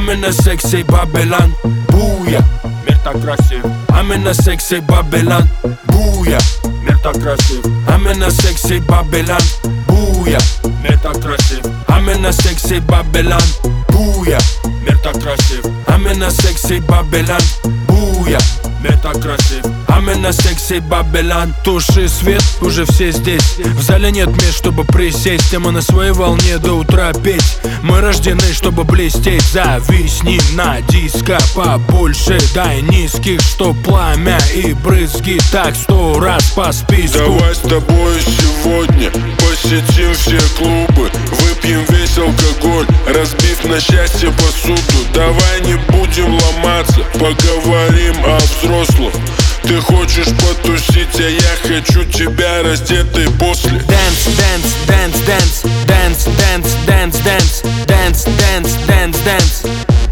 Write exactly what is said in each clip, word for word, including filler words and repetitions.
I'm in a sexy Babylon. Буя, мир так красив. I'm in a sexy Babylon. Буя, мир так красив. I'm in a sexy Babylon. Буя, мир так красив. I'm in a sexy Babylon. Буя, мир так красив. I'm in a sexy Babylon. Буя, мир так красив. I'm in a sexy Babylon. Туши свет, уже все здесь. В зале нет мест, чтобы присесть. Тема на своей волне до утра петь. Мы рождены, чтобы блестеть. Зависни на диско побольше. Дай низких, что пламя и брызги. Так сто раз по списку. Давай с тобой сегодня посетим все клубы. Выпьем весь алкоголь, разбив на счастье посуду. Давай не будем ломаться, поговорим о взрослых. Ты хочешь потусить, а я хочу тебя раздетой после. Dance, dance, dance, dance, dance, dance, dance, dance, dance, dance, dance, dance.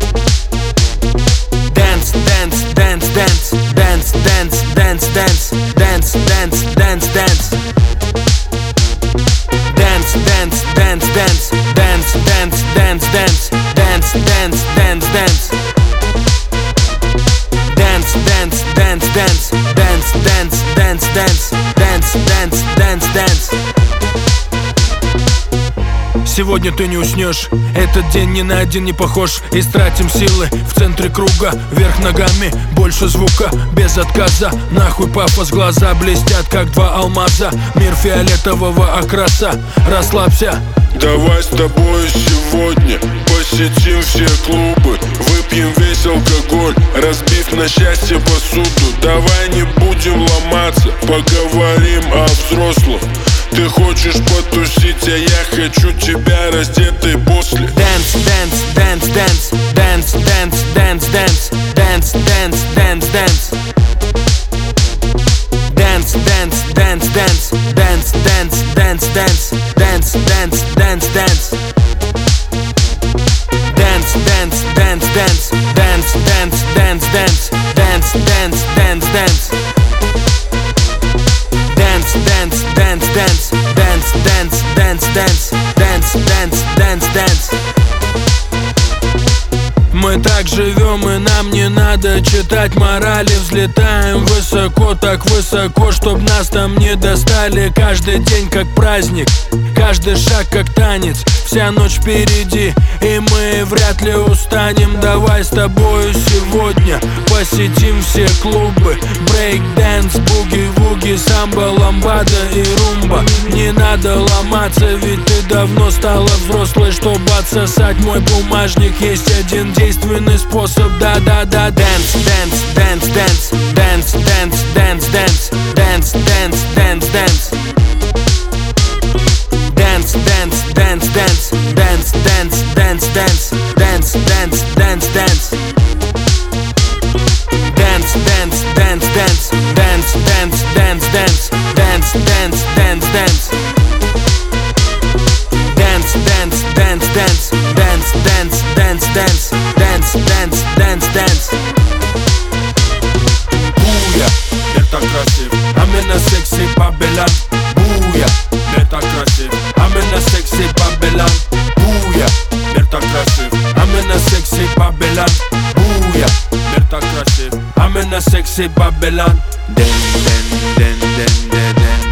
Dance, dance, dance, dance, dance, dance, dance, dance, dance, dance, dance, dance. Dance, dance, dance, dance, dance, dance, dance, dance, dance, dance, dance, dance. Dance, dance, dance, dance, dance, dance, dance, dance, dance, dance, dance, dance. Сегодня ты не уснешь, этот день ни на один не похож. Истратим силы в центре круга, вверх ногами, больше звука, без отказа. Нахуй пафос, глаза блестят, как два алмаза. Мир фиолетового окраса, расслабься. Давай с тобой сегодня посетим все клубы. Выпьем весь алкоголь, разбив на счастье посуду. Давай не будем ломаться, поговорим о взрослых. Ты хочешь потусить, а я хочу тебя раздетой после. Dance, dance, dance, dance, dance, dance, dance, dance, dance, dance, dance, dance. Dance, dance, dance, dance, dance, dance, dance, dance, dance, dance, dance, dance. Dance, dance, dance, dance, dance, dance, dance, dance, dance, dance, dance, dance. Dance, dance, dance, dance, dance, dance, dance, dance, dance, dance, dance, dance. Мы так живем, и нам не надо читать морали. Взлетаем высоко, так высоко, чтоб нас там не достали. Каждый день как праздник, каждый шаг как танец. Вся ночь впереди, и мы вряд ли устанем. Давай с тобою сегодня посетим все клубы. Брейк-дэнс, буги-вуги, самбо, ламбада и румба. Не надо ломаться, ведь ты давно стала взрослой, чтобы отсосать мой бумажник. Есть один действенный способ, да-да-да. Dance, dance, dance, dance, dance, dance, dance, dance, dance, dance, dance, dance. Dance, dance, dance, dance, dance, dance, dance, dance, dance, dance, dance, dance. Dance, dance, dance, dance, dance, dance, dance, dance, dance, dance, dance, dance. Dance, dance, dance, dance, dance, dance, dance, dance, dance, dance, dance, dance. Буя, мир так красив. I'm in a sexy Babylon. Буя, мир так красив. I'm in a sexy Babylon. Буя, мир так красив. I'm in a sexy Babylon. Буя, мир так красив. I'm in a sexy Babylon. Дэн, дэн, дэн, дэн, дэн, дэн.